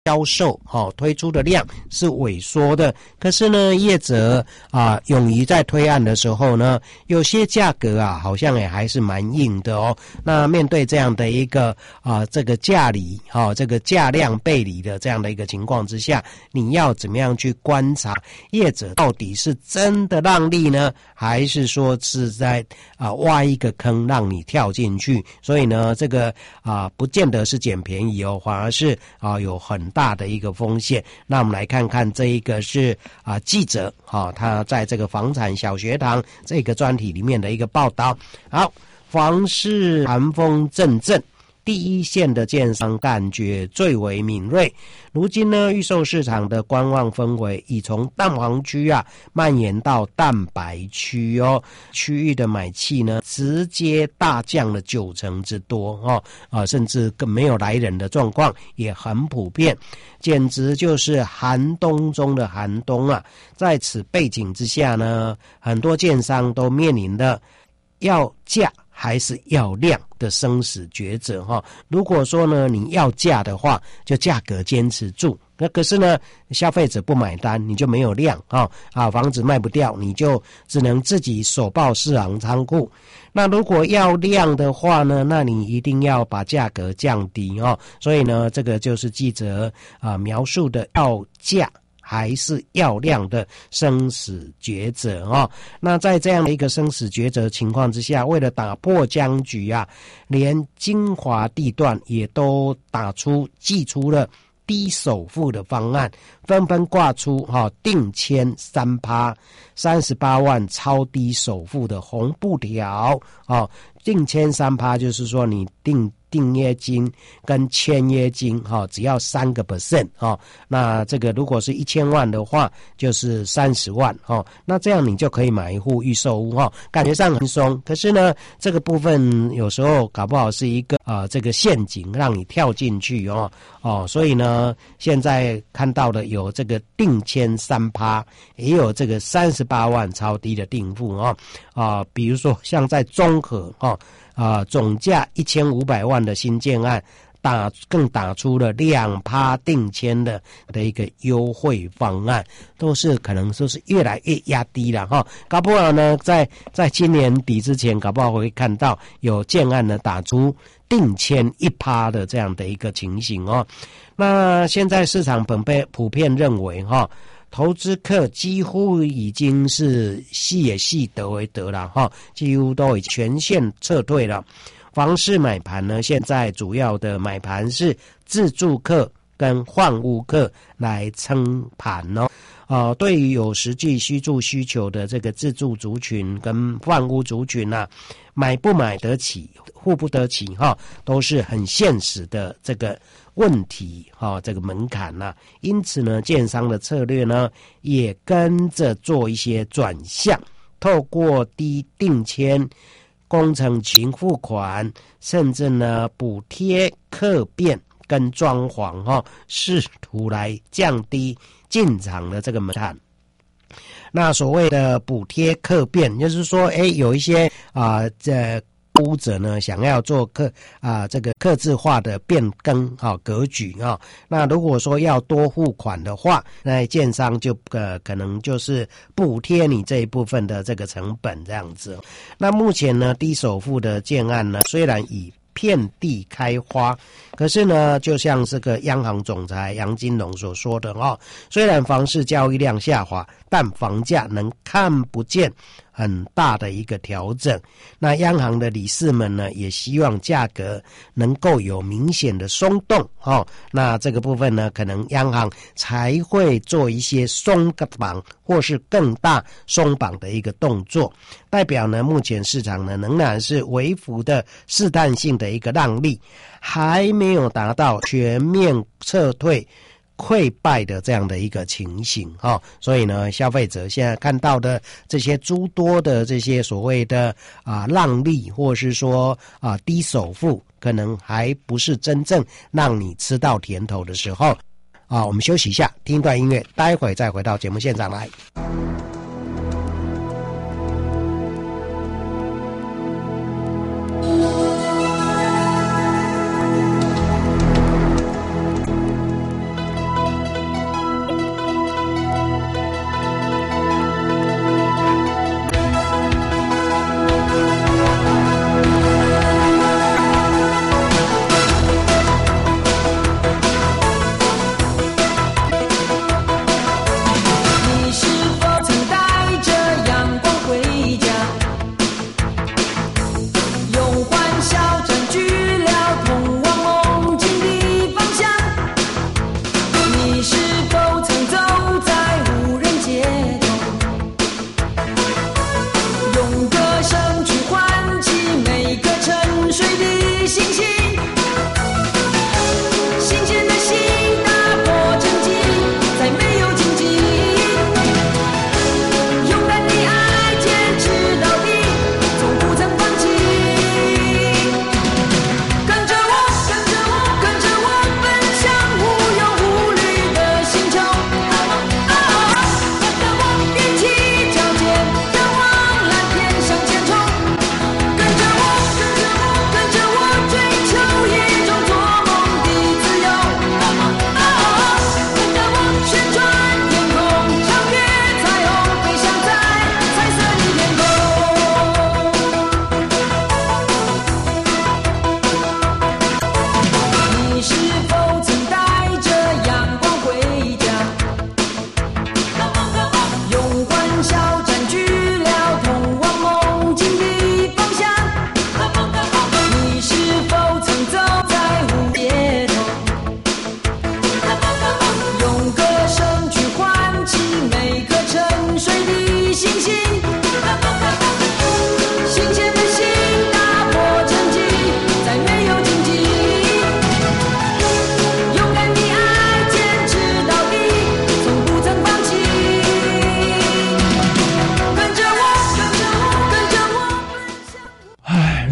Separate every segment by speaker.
Speaker 1: 销售推出的量是萎缩的，可是呢业者勇于在推案的时候呢，有些价格好像也还是蛮硬的哦。那面对这样的一个这个价理这个价量背离的这样的一个情况之下，你要怎么样去观察业者到底是真的让利呢，还是说是在挖一个坑让你跳进去？所以呢这个不见得是捡便宜哦，反而是有很大的一个风险。那我们来看看这一个是记者他在这个房产小学堂这个专题里面的一个报道。好，房市寒风阵阵，第一线的建商感觉最为敏锐。如今呢，预售市场的观望氛围已从蛋黄区蔓延到蛋白区哦，区域的买气呢直接大降了90%之多甚至更没有来人的状况也很普遍，简直就是寒冬中的寒冬在此背景之下呢，很多建商都面临的要价还是要量的生死抉择如果说呢你要价的话，就价格坚持住，那可是呢消费者不买单，你就没有量房子卖不掉，你就只能自己手抱市场仓库。那如果要量的话呢，那你一定要把价格降低所以呢这个就是记者描述的要价还是要量的生死抉择那在这样的一个生死抉择情况之下，为了打破僵局连精华地段也都祭出了低首付的方案，纷纷挂出定签 3%、38万超低首付的红布条定签 3%就是说你订约金跟签约金只要3%那这个如果是1000万的话就是30万那这样你就可以买一户预售屋感觉上很松，可是呢这个部分有时候搞不好是一个这个陷阱让你跳进去所以呢现在看到的有这个定签 3%， 也有这个38万超低的定付比如说像在中和总价1500万的新建案更打出了2%定签的一个优惠方案，可能都是越来越压低了搞不好呢在今年底之前搞不好会看到有建案呢打出定签1%的这样的一个情形那现在市场普遍认为投资客几乎已经是戏也戏得为得了几乎都已全线撤退了。房市买盘呢，现在主要的买盘是自住客跟换屋客来撑盘对于有实际居住需求的这个自住族群跟换屋族群买不买得起付不得起都是很现实的这个问题这个门槛因此呢建商的策略呢也跟着做一些转向，透过低定签、工程型付款，甚至呢补贴客变跟装潢试图来降低进场的这个门槛。那所谓的补贴客变，就是说有一些屋者呢想要做这个客制化的变更格局那如果说要多付款的话，那建商就可能就是补贴你这一部分的这个成本这样子那目前呢低首付的建案呢虽然以遍地开花，可是呢就像这个央行总裁杨金龙所说的虽然房市交易量下滑，但房价能看不见很大的一个调整。那央行的理事们呢也希望价格能够有明显的松动那这个部分呢可能央行才会做一些松绑或是更大松绑的一个动作，代表呢目前市场呢仍然是微幅的试探性的一个让利，还没有达到全面撤退溃败的这样的一个情形所以呢消费者现在看到的这些诸多的这些所谓的让利或是说低首付，可能还不是真正让你吃到甜头的时候我们休息一下，听一段音乐，待会再回到节目现场来。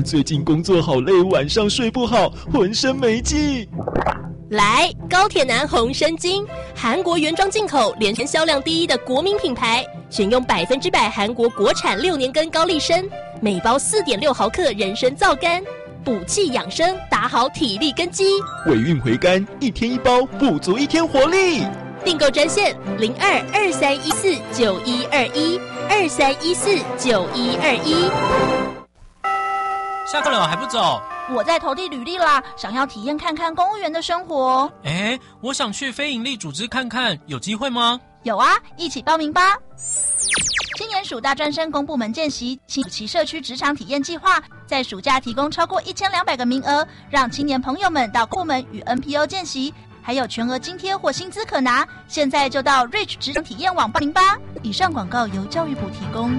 Speaker 2: 最近工作好累，晚上睡不好，浑身没劲。
Speaker 3: 来，高铁男红参精，韩国原装进口，连年销量第一的国民品牌，选用100%韩国国产6年根高丽参，每包4.6毫克人参皂苷，补气养生，打好体力根基。
Speaker 2: 尾韵回甘，1天1包，补足1天活力。
Speaker 3: 订购专线02-2314-9121，2314-9121。
Speaker 4: 下课了还不走？
Speaker 5: 我在投递履历啦，想要体验看看公务员的生活。
Speaker 4: 我想去非营利组织看看，有机会吗？
Speaker 5: 有啊，一起报名吧。今年暑大专生公部门见习，新竹社区职场体验计划在暑假提供超过1200个名额，让青年朋友们到部门与 NPO 见习，还有全额津贴或薪资可拿。现在就到 Rich 职场体验网报名吧。以上广告由教育部提供。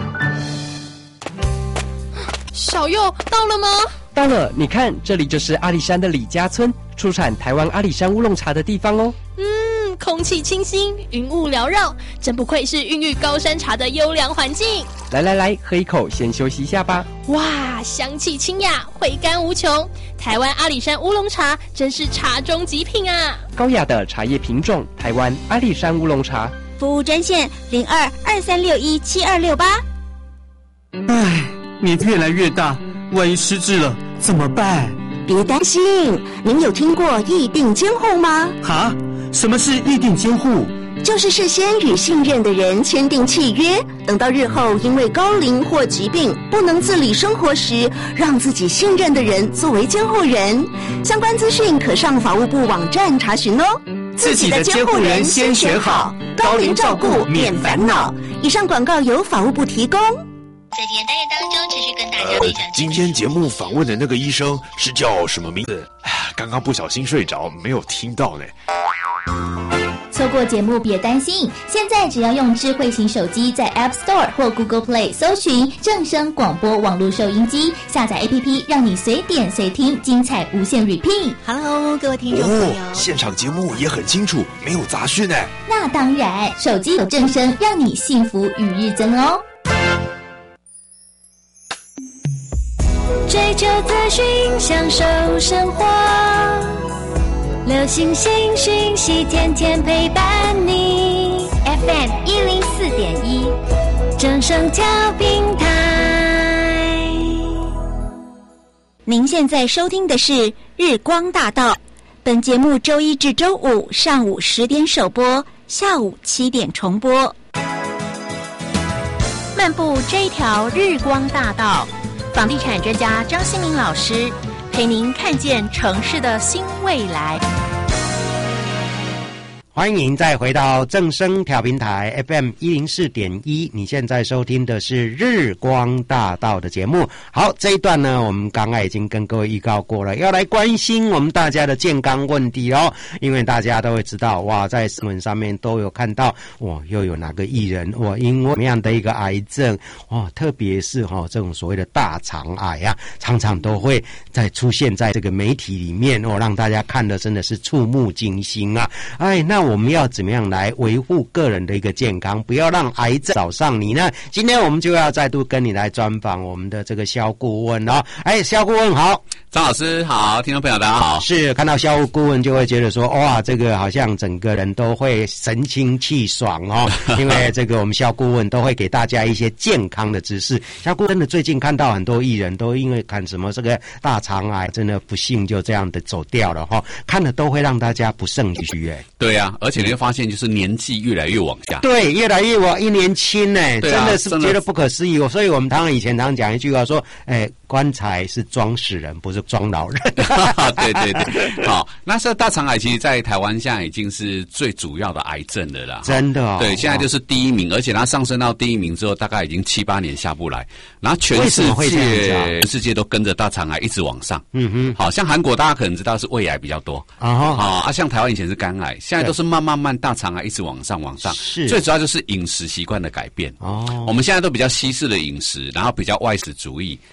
Speaker 3: 小佑到了吗？
Speaker 6: 到了，你看，这里就是阿里山的李家村，出产台湾阿里山乌龙茶的地方哦。
Speaker 3: 空气清新，云雾缭绕，真不愧是孕育高山茶的优良环境。
Speaker 6: 来，喝一口，先休息一下吧。
Speaker 3: 哇，香气清雅，回甘无穷。台湾阿里山乌龙茶真是茶中极品啊！
Speaker 6: 高雅的茶叶品种，台湾阿里山乌龙茶。
Speaker 7: 服务专线02-2361-7268。
Speaker 8: 唉，年纪越来越大，万一失智了怎么办？
Speaker 7: 别担心，您有听过议定监护吗？
Speaker 8: 哈？什么是议定监护？
Speaker 7: 就是事先与信任的人签订契约，等到日后因为高龄或疾病不能自理生活时，让自己信任的人作为监护人。相关资讯可上法务部网站查询哦。
Speaker 8: 自己的监护人先选好，高龄照顾免烦恼。
Speaker 7: 以上广告由法务部提供。
Speaker 9: 在今天单元当中，持续跟大家分享。
Speaker 10: 今天节目访问的那个医生是叫什么名字？刚刚不小心睡着，没有听到呢。
Speaker 11: 错过节目别担心，现在只要用智慧型手机在 App Store 或 Google Play 搜寻正声广播网络收音机，下载 APP， 让你随点随听，精彩无限 repeat。
Speaker 9: Hello， 各位听众朋友，
Speaker 10: 现场节目也很清楚，没有杂讯呢。
Speaker 11: 那当然，手机有正声，让你幸福与日增哦。
Speaker 12: 追求资讯，享受生活，流行新讯息，天天陪伴你。
Speaker 11: FM 104.1，
Speaker 12: 正声调频台。
Speaker 7: 您现在收听的是日光大道，本节目周一至周五上午10点首播，下午7点重播。
Speaker 5: 漫步这一条日光大道，房地产专家张新明老师陪您看见城市的新未来。
Speaker 1: 欢迎再回到正声调频台 FM 104.1，你现在收听的是日光大道的节目。好，这一段呢，我们刚刚已经跟各位预告过了，要来关心我们大家的健康问题哦。因为大家都会知道，哇，在新闻上面都有看到，哇，又有哪个艺人，哇，因为什么样的一个癌症，哇，特别是这种所谓的大肠癌啊，常常都会出现在这个媒体里面哦，让大家看的真的是触目惊心啊！哎，那我们要怎么样来维护个人的一个健康，不要让癌症找上你呢？今天我们就要再度跟你来专访我们的这个肖顾问哦。哎，肖顾问好。
Speaker 13: 张老师好，听众朋友大家好。
Speaker 1: 是看到肖顾问就会觉得说，哇，这个好像整个人都会神清气爽哦，因为这个我们肖顾问都会给大家一些健康的知识。肖顾问的最近看到很多艺人都因为看什么这个大肠癌，真的不幸就这样的走掉了哈，看了都会让大家不胜唏嘘哎。
Speaker 13: 对啊，而且你会发现就是年纪越来越往下。
Speaker 1: 对，越来越往一年轻哎，真的是觉得不可思议。所以我们以前常讲一句话说，棺材是装死人，不是装老人。
Speaker 13: 对对对，好，那这大肠癌其实在台湾现在已经是最主要的癌症的啦，
Speaker 1: 真的哦。
Speaker 13: 对，现在就是第一名，而且它上升到第一名之后，大概已经7、8年下不来，然后全世界都跟着大肠癌一直往上。嗯哼，好像韩国大家可能知道是胃癌比较多啊，像台湾以前是肝癌，现在都是慢慢大肠癌一直往上。是，最主要就是饮食习惯的改变哦。我们现在都比较西式的饮食，然后比较外食主义。
Speaker 1: 哦，西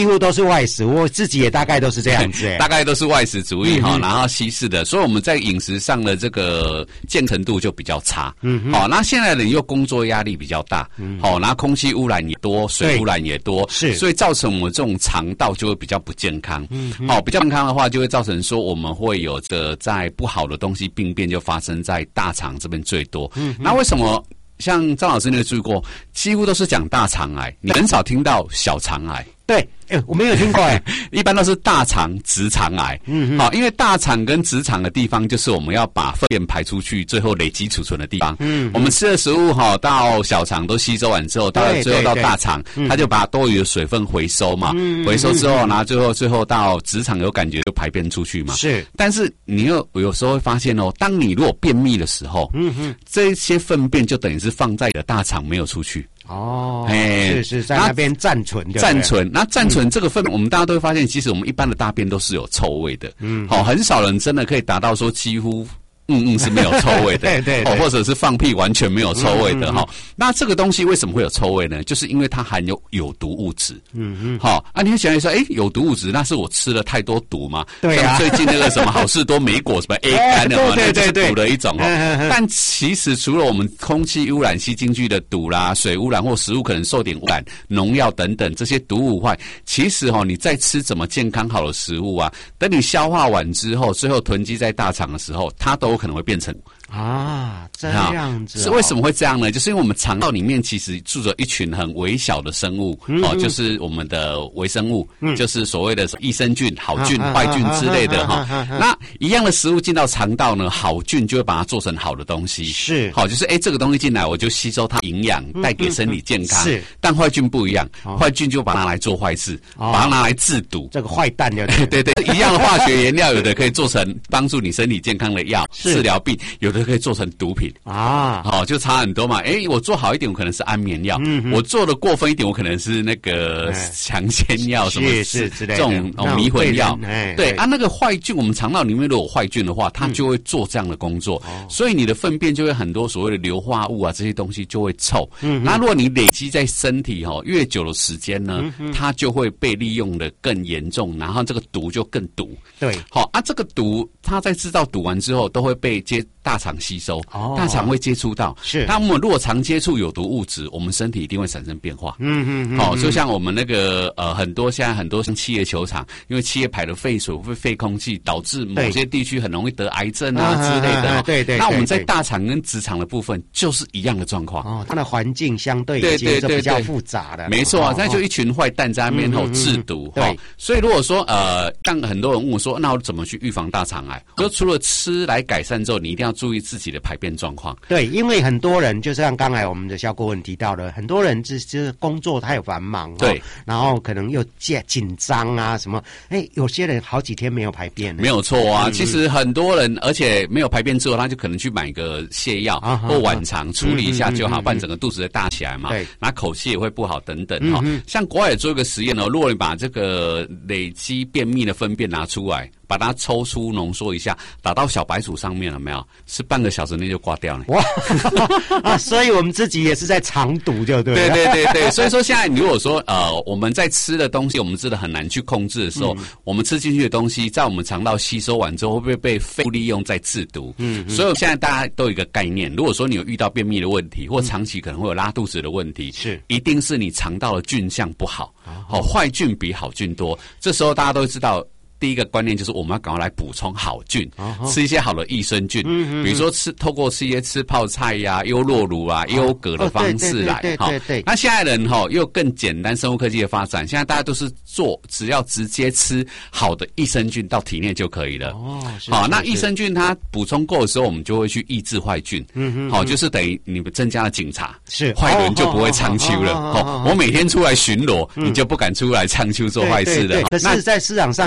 Speaker 1: 几乎都是外食，我自己也大概都是这样子，
Speaker 13: 大概都是外食主义哈，然后西式的，所以我们在饮食上的这个健程度就比较差。好，那现在人又工作压力比较大，好，然后空气污染也多，水污染也多，是，所以造成我们这种肠道就会比较不健康。好，比较健康的话，就会造成说我们会有的在不好的东西病变就发生在大肠这边最多。那为什么？像张老师你有注意过，几乎都是讲大肠癌，你很少听到小肠癌。
Speaker 1: 对，我没有听过
Speaker 13: 一般都是大肠、直肠癌。好，因为大肠跟直肠的地方，就是我们要把粪便排出去，最后累积储存的地方。我们吃的食物到小肠都吸收完之后，最后到大肠，它就把多余的水分回收嘛，回收之后，然后最后到直肠有感觉就排便出去嘛。是，但是你有时候会发现当你如果便秘的时候，这些粪便就等于是放在你的大肠没有出去。
Speaker 1: 是在那边暂存，
Speaker 13: 那暂存这个粪便，我们大家都会发现，其实我们一般的大便都是有臭味的。很少人真的可以达到说几乎。是没有臭味的，对，或者是放屁完全没有臭味的那这个东西为什么会有臭味呢？就是因为它含有有毒物质。你会想一说，有毒物质，那是我吃了太多毒吗？对啊，像最近那个什么好事多莓果什么 A 肝的嘛，那就是毒的一种但其实除了我们空气污染吸进去的毒啦，水污染或食物可能受点污染、农药等等这些毒物外，其实你在吃怎么健康好的食物啊，等你消化完之后，最后囤积在大肠的时候，它都可能会变成
Speaker 1: 这样子。
Speaker 13: 是为什么会这样呢？就是因为我们肠道里面其实住着一群很微小的生物，就是我们的微生物，就是所谓的益生菌、好菌、坏菌之类的那一样的食物进到肠道呢，好菌就会把它做成好的东西，是好，就是这个东西进来我就吸收它营养，带给身体健康。是，但坏菌不一样，坏菌就把它拿来做坏事，把它拿来制毒。
Speaker 1: 这个坏蛋
Speaker 13: 对，一样的化学原料，有的可以做成帮助你身体健康的药，治疗病，有的可以做成毒品就差很多嘛。我做好一点，我可能是安眠药；我做的过分一点，我可能是那个强奸药什么之类的，这种迷魂药。对那个坏菌，我们肠道里面如果有坏菌的话，它就会做这样的工作，所以你的粪便就会很多所谓的硫化物啊，这些东西就会臭。那如果你累积在身体越久的时间呢，它就会被利用的更严重，然后这个毒就更毒。对，这个毒它在制造毒完之后，都会被大肠吸收，大肠会接触到。是，那我们如果常接触有毒物质，我们身体一定会产生变化。就像我们那个现在很多像企业球场，因为企业排的废水会废空气，导致某些地区很容易得癌症啊之类的。对，那我们在大肠跟直肠的部分就是一样的状况。
Speaker 1: 它的环境相对已经是比较复杂的。
Speaker 13: 没错那就一群坏蛋在那边制毒。对，所以如果说像很多人问我说，那我怎么去预防大肠癌？就除了吃来改善之后，你一定要注意自己的排便状况。
Speaker 1: 对，因为很多人就像刚才我们的肖顾问提到的，很多人就是工作太繁忙，对，然后可能又紧张啊什么，有些人好几天没有排便。
Speaker 13: 没有错啊，其实很多人而且没有排便之后，他就可能去买个泻药或晚肠处理一下就好，不然整个肚子会大起来嘛，对，然后口气也会不好等等像国外也做一个实验如果你把这个累积便秘的粪便拿出来，把它抽出浓缩一下，打到小白鼠上面了没有？是半个小时内就挂掉了。
Speaker 1: 哇！所以我们自己也是在肠毒，就对了。
Speaker 13: 对。所以说现在如果说我们在吃的东西，我们真的很难去控制的时候，我们吃进去的东西，在我们肠道吸收完之后，会不会被废物利用在制毒？所以现在大家都有一个概念，如果说你有遇到便秘的问题，或长期可能会有拉肚子的问题，是一定是你肠道的菌相不好，坏菌比好菌多。这时候大家都知道。第一个观念就是我们要赶快来补充好菌，吃一些好的益生菌，比如说透过吃一些吃泡菜呀、优酪乳啊、优格的方式来。对。那现在人又更简单，生物科技的发展，现在大家都是只要直接吃好的益生菌到体内就可以了。那益生菌它补充够的时候，我们就会去抑制坏菌。就是等于你们增加了警察，是坏人就不会唱秋了。我每天出来巡逻，你就不敢出来唱秋做坏事了。
Speaker 1: 可是，在市场上有一种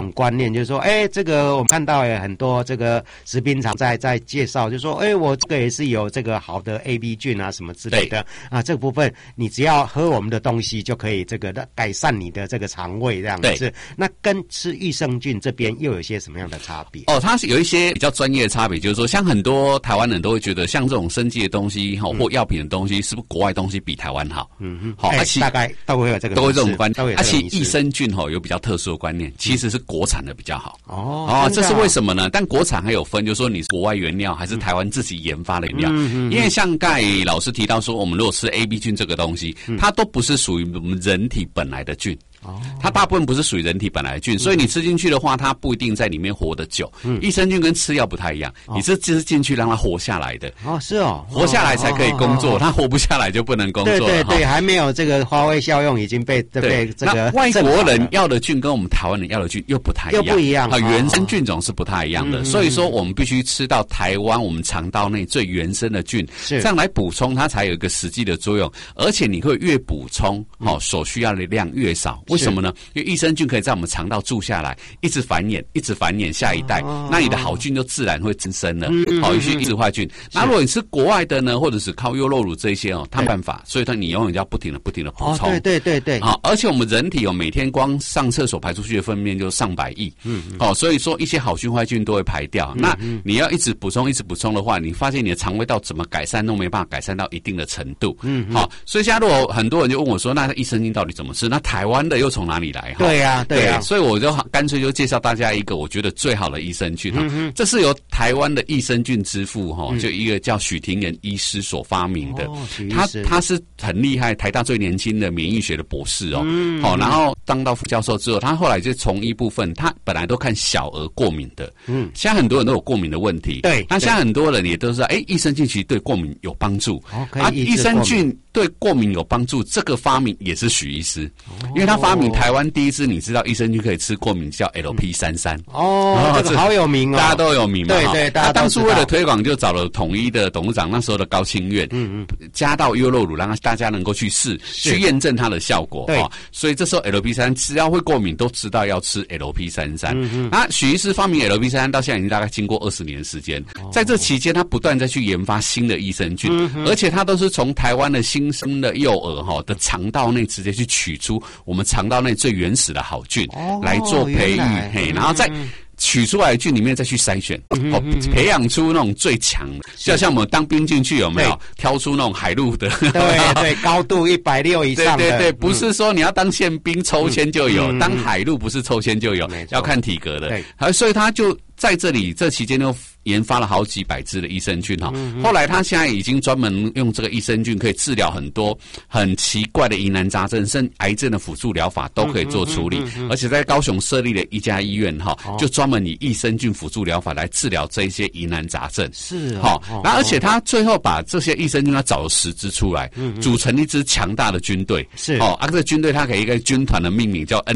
Speaker 1: 种观念，就是说，这个我们看到很多这个食品厂在介绍，就说，我这个也是有这个好的 AB 菌啊什么之类的啊，这个部分你只要喝我们的东西就可以这个改善你的这个肠胃这样子。那跟吃益生菌这边又有些什么样的差别？
Speaker 13: 它是有一些比较专业的差别，就是说，像很多台湾人都会觉得，像这种生技的东西或药品的东西，是不是国外东西比台湾好？好，
Speaker 1: 大概都会有这个，
Speaker 13: 都会这种观念。而且益生菌有比较特殊的观念，其实是国产的比较好。这是为什么呢？但国产还有分，就是说你是国外原料还是台湾自己研发的原料。因为像刚才老师提到说，我们如果吃 AB 菌这个东西，它都不是属于我们人体本来的菌。它大部分不是属于人体本来的菌，所以你吃进去的话，它不一定在里面活得久。益生菌跟吃药不太一样，你是吃进去让它活下来的。
Speaker 1: 是哦，
Speaker 13: 活下来才可以工作，它活不下来就不能工作了。
Speaker 1: 对，还没有这个发挥效用，已经被这个。
Speaker 13: 那外国人要的菌跟我们台湾人要的菌又不太一样，
Speaker 1: 又不一样
Speaker 13: 啊，原生菌种是不太一样的。所以说，我们必须吃到台湾我们肠道内最原生的菌，这样来补充，它才有一个实际的作用。而且你会越补充，所需要的量越少。为什么呢？因为益生菌可以在我们肠道住下来，一直繁衍下一代，那你的好菌就自然会增生了。一些抑制坏菌。那如果你吃国外的呢，或者是靠优酪乳这些它没办法，所以你永远要不停的补充。
Speaker 1: 对。
Speaker 13: 而且我们人体每天光上厕所排出去的粪便就上百亿。所以说一些好菌坏菌都会排掉。那你要一直补充的话，你发现你的肠胃道怎么改善都没办法改善到一定的程度。所以现在如果很多人就问我说，那益生菌到底怎么吃？那台湾的又从哪里来？
Speaker 1: 对呀，
Speaker 13: 所以我就干脆就介绍大家一个我觉得最好的益生菌。这是由台湾的益生菌之父就一个叫许廷炎医师所发明的。他是很厉害，台大最年轻的免疫学的博士然后当到副教授之后，他后来就从一部分，他本来都看小儿过敏的。现在很多人都有过敏的问题。
Speaker 1: 对，
Speaker 13: 那现在很多人也都知道，益生菌其实对过敏有帮助。益生菌对过敏有帮助，这个发明也是许医师，因为他发明台湾第一支你知道益生菌可以吃过敏叫 LP33。
Speaker 1: 这个好有名
Speaker 13: 大家都有名嘛。
Speaker 1: 对，大家
Speaker 13: 当初为了推广，就找了统一的董事长，那时候的高清苑，加到优酪乳，让大家能够去试，去验证它的效果。所以这时候 LP33只要会过敏都知道要吃 LP33。那许医师发明 LP33到现在已经大概经过20年的时间，在这期间他不断再去研发新的益生菌，而且他都是从台湾的新生的幼儿的肠道内直接去取出我们肠道内最原始的好菌来做培育，然后再取出来的菌里面再去筛选，培养出那种最强的，就像我们当兵进去有没有挑出那种海陆的？
Speaker 1: 对，高度160以上的。
Speaker 13: 对，不是说你要当宪兵抽签就有，当海陆不是抽签就有，要看体格的。所以他就在这期间就研发了好几百支的益生菌后来他现在已经专门用这个益生菌可以治疗很多很奇怪的疑难杂症，甚至癌症的辅助疗法都可以做处理。而且在高雄设立了一家医院就专门以益生菌辅助疗法来治疗这些疑难杂症。
Speaker 1: 是
Speaker 13: 然后而且他最后把这些益生菌他找了10支出来，组成一支强大的军队。
Speaker 1: 是
Speaker 13: 这个军队他给一个军团的命名叫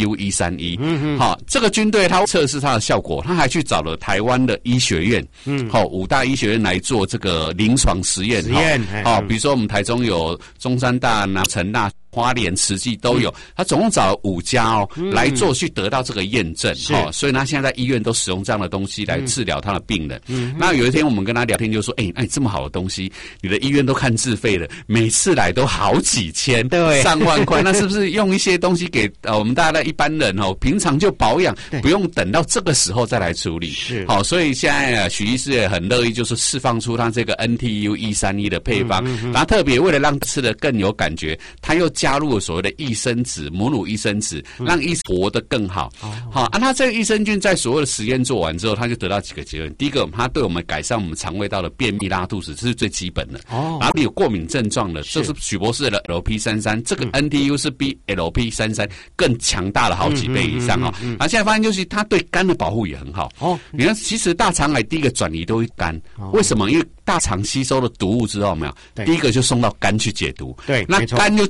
Speaker 13: NTU131。这个军队他测试它的效果，他还去找了台湾的医学院，5大医学院来做这个临床实验。比如说我们台中有中山大、成大、花莲、慈济都有，他总共找了5家来做，去得到这个验证。所以他现在在医院都使用这样的东西来治疗他的病人。那有一天我们跟他聊天就说，那你这么好的东西，你的医院都看自费了，每次来都好几千、上万块，那是不是用一些东西给我们大家的一般人平常就保养，不用等到这个时候再来处理？
Speaker 1: 是
Speaker 13: 所以现在许医师也很乐意，就是释放出他这个 NTU131的配方，然后特别为了让吃的更有感觉，他又加入了所谓的益生脂、母乳益生脂，让益活得更好。他这个益生菌在所有的实验做完之后，他就得到几个结论。第一个，它对我们改善我们肠胃道的便秘、拉肚子，这是最基本的。然后你有过敏症状的，这是许博士的 LP33，这个 NTU 是比 LP33更强大了好几倍以上然后现在发现就是它对肝的保护也很好。你看，其实大肠癌第一个转移都会肝，为什么？因为大肠吸收了毒物之后，没有，第一个就送到肝去解毒。
Speaker 1: 对，
Speaker 13: 那肝就接受这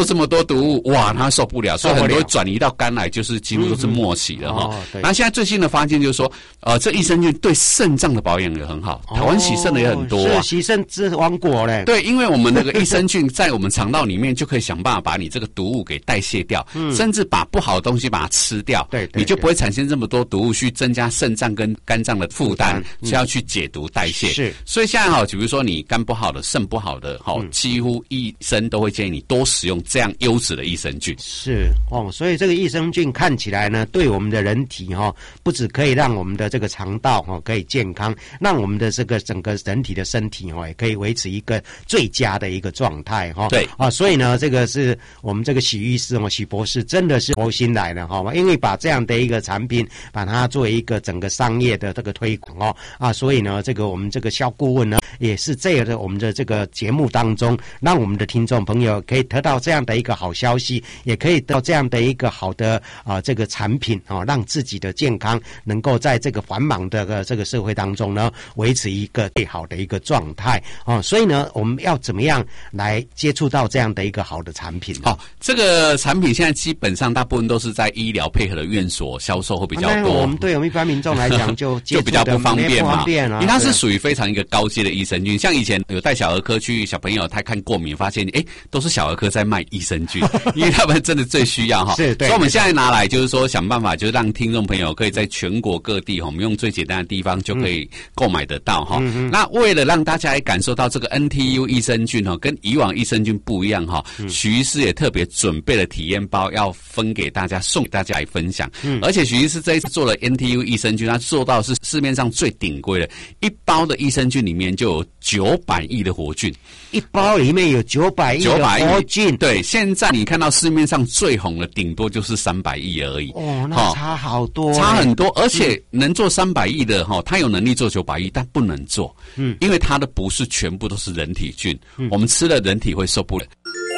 Speaker 13: 这么多毒物，哇，他受不了，所以很多会转移到肝癌，就是几乎都是末期的哈。那现在最新的发现就是说，这益生菌对肾脏的保养也很好。台湾洗肾的也很多
Speaker 1: 是洗肾之王国嘞。
Speaker 13: 对，因为我们那个益生菌在我们肠道里面就可以想办法把你这个毒物给代谢掉，甚至把不好的东西把它吃掉，对，你就不会产生这么多毒物去增加肾脏跟肝脏的负担，是要去解毒代谢。是，所以现在比如说你肝不好的、肾不好的，几乎医生都会建议你多使用这样优质的益生菌。
Speaker 1: 是所以这个益生菌看起来呢，对我们的人体不只可以让我们的这个肠道可以健康，让我们的这个整个人体的身体也可以维持一个最佳的一个状态对所以呢，这个是我们这个许医师许博士真的是佛心来了因为把这样的一个产品把它作为一个整个商业的这个推广所以呢，这个我们这个肖顾问呢也是这样的，我们的这个节目当中，让我们的听众朋友可以得到这样的一个好消息，也可以得到这样的一个好的这个产品让自己的健康能够在这个繁忙的这个社会当中呢维持一个最好的一个状态所以呢，我们要怎么样来接触到这样的一个好的产品
Speaker 13: 这个产品现在基本上大部分都是在医疗配合的院所销售会比较多。
Speaker 1: 我们对我们一般民众来讲就
Speaker 13: 比较不方便嘛，因为它是属于非常一个高阶的益生菌。像以前有带小儿科去小朋友他看过敏，发现都是小儿科在卖益生菌，因为他们真的最需要是，对。所以我们现在拿来就是说想办法，就是让听众朋友可以在全国各地我们用最简单的地方就可以购买得到那为了让大家也感受到这个 NTU 益生菌跟以往益生菌不一样许医师也特别准备了体验包要分给大家，送给大家来分享。而且许医师这一次做了 NTU 益生菌，他做到是市面上最顶规的，一包的益生菌里面就有900亿的活菌，
Speaker 1: 一包里面有900亿的活菌。
Speaker 13: 对，现在你看到市面上最红的顶多就是300亿而已。
Speaker 1: 那差好多，
Speaker 13: 差很多。而且能做300亿的他有能力做900亿，但不能做，因为它的不是全部都是人体菌，我们吃了人体会受不了。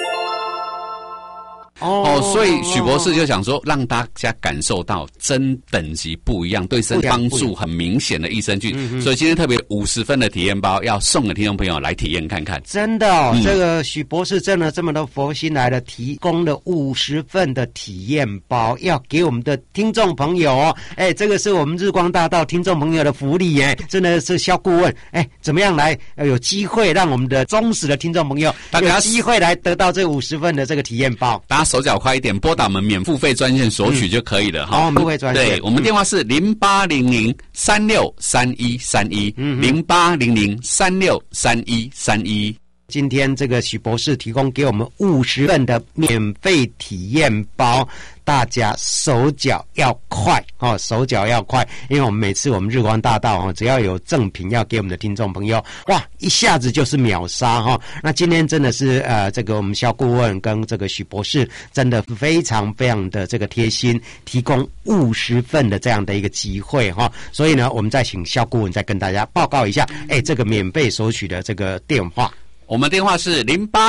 Speaker 13: 所以许博士就想说，让大家感受到真等级不一样，对身体帮助很明显的益生菌。所以今天特别50份的体验包要送给听众朋友来体验看看。
Speaker 1: 真的这个许博士真的这么多佛心来的，提供了50份的体验包，要给我们的听众朋友这个是我们日光大道听众朋友的福利真的是肖顾问怎么样来有机会让我们的忠实的听众朋友有机会来得到这50份的这个体验包。
Speaker 13: 大家手脚快一点，拨打我们免付费专线索取就可以了
Speaker 1: 付费专线。
Speaker 13: 对，我们电话是08003631310800363131。
Speaker 1: 今天这个许博士提供给我们50份的免费体验包，大家手脚要快手脚要快，因为我们每次我们日光大道只要有赠品要给我们的听众朋友，哇，一下子就是秒杀那今天真的是这个我们肖顾问跟这个许博士真的非常非常的这个贴心，提供50份的这样的一个机会所以呢，我们再请肖顾问再跟大家报告一下这个免费索取的这个电话。
Speaker 13: 我们电话是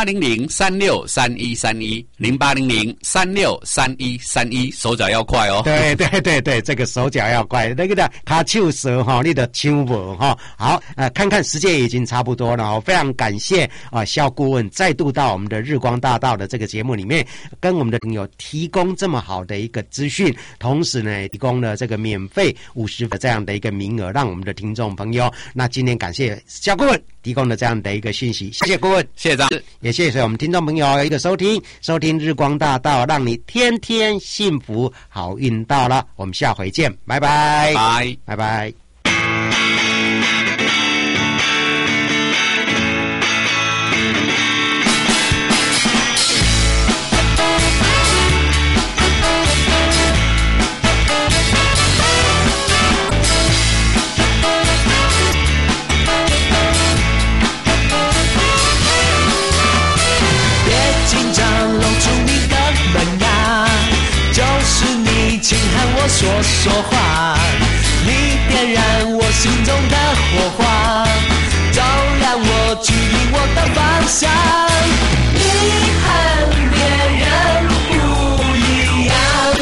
Speaker 13: 08003631310800363131，手脚要快
Speaker 1: 对，这个手脚要快，那个的卡手舌你的手无好看看时间已经差不多了非常感谢肖顾问再度到我们的日光大道的这个节目里面，跟我们的朋友提供这么好的一个资讯，同时呢提供了这个免费50的这样的一个名额，让我们的听众朋友。那今天感谢肖顾问提供的这样的一个讯息，谢谢顾问，
Speaker 13: 谢谢张，
Speaker 1: 也谢谢我们听众朋友一个收听日光大道，让你天天幸福好运到了，我们下回见，拜拜，拜拜。
Speaker 14: 请和我说话，你点燃我心中的火花，照亮我指引我的方向。你和别人不一样，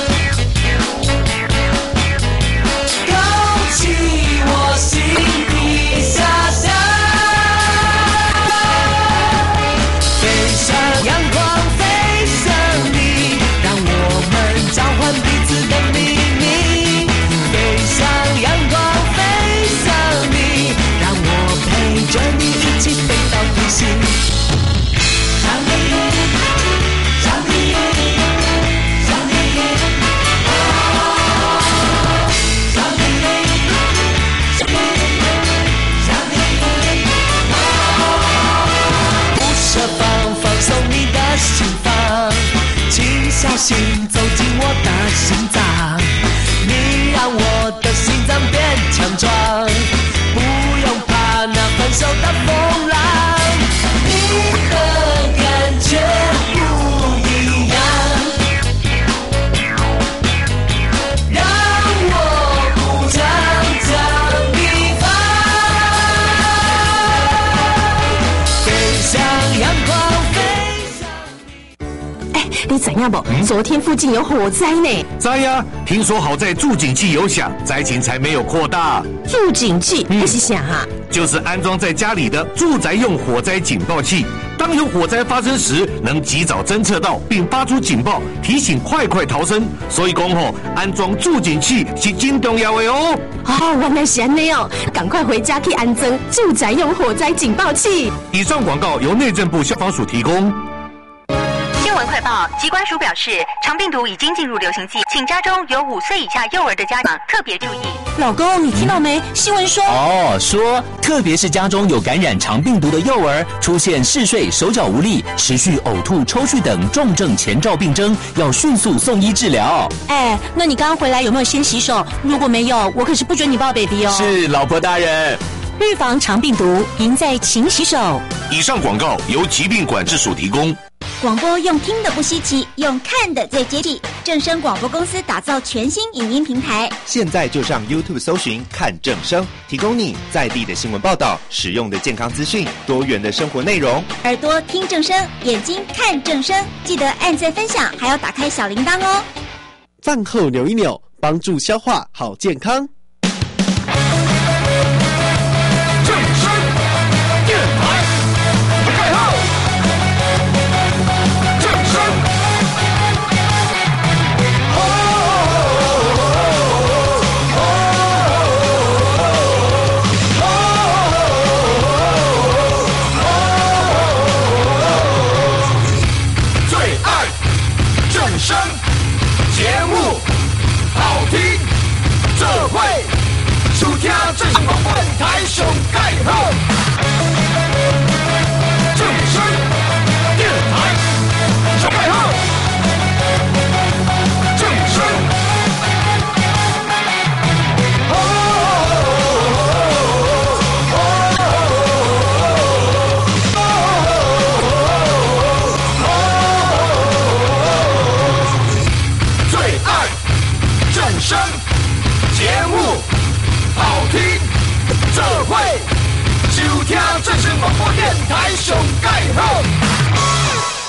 Speaker 14: 勾起我心底遐想，飞向阳光，飞向心。想你，想你，想你，想你，想你，想你，不设防，放松你的心房，请小心走进我的心脏，你让我的心脏变强壮，不用怕那分手的风浪，你的感觉不一样，让我不常常地方，飞向阳光，飞向
Speaker 15: 你怎样不？昨天附近有火灾呢。
Speaker 16: 灾呀！听说好在住警器有响，灾情才没有扩大。
Speaker 15: 住警器那是啥啊？
Speaker 16: 就是安装在家里的住宅用火灾警报器。当有火灾发生时，能及早侦测到并发出警报，提醒快逃生。所以讲吼，安装住警器是真重要的哦。
Speaker 15: 原来是这样，赶快回家去安装住宅用火灾警报器。
Speaker 16: 以上广告由内政部消防署提供。
Speaker 17: 新闻快报，疾管署表示，肠病毒已经进入流行季，请家中有5岁以下幼儿的家长特别注意。
Speaker 15: 老公，你听到没？新闻说
Speaker 18: 说，特别是家中有感染肠病毒的幼儿，出现嗜睡、手脚无力、持续呕吐、抽搐等重症前兆病征，要迅速送医治疗。
Speaker 15: 那你刚刚回来有没有先洗手？如果没有，我可是不准你抱 baby 哦。
Speaker 18: 是，老婆大人。
Speaker 15: 预防肠病毒，赢在勤洗手。
Speaker 16: 以上广告由疾病管制署提供。
Speaker 19: 广播用听的不稀奇，用看的最接地。正声广播公司打造全新影音平台，
Speaker 20: 现在就上 YouTube 搜寻看正声，提供你在地的新闻报道、实用的健康资讯、多元的生活内容。
Speaker 19: 耳朵听正声，眼睛看正声，记得按赞分享，还要打开小铃铛哦。
Speaker 21: 饭后扭一扭，帮助消化好健康。
Speaker 14: 正声电台盖号。声节目好听，这会收听正声广播电台上盖好。正声电台上盖好。正声。声节目好听，这会收听正声广播电台上盖好。